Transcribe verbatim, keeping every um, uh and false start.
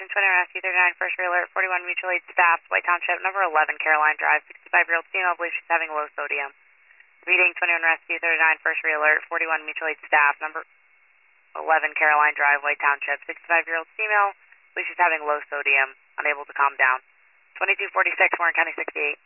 Evening twenty-one S C thirty-nine, first alert, forty-one mutual aid staff, White Township, number eleven, Caroline Drive, sixty-five-year-old female, believes she's having low sodium. Reading twenty-one S C thirty-nine, first alert, forty-one mutual aid staff, number eleven, Caroline Drive, White Township, sixty-five-year-old female, believes she's having low sodium, unable to calm down. twenty-two forty-six, Warren County sixty-eight.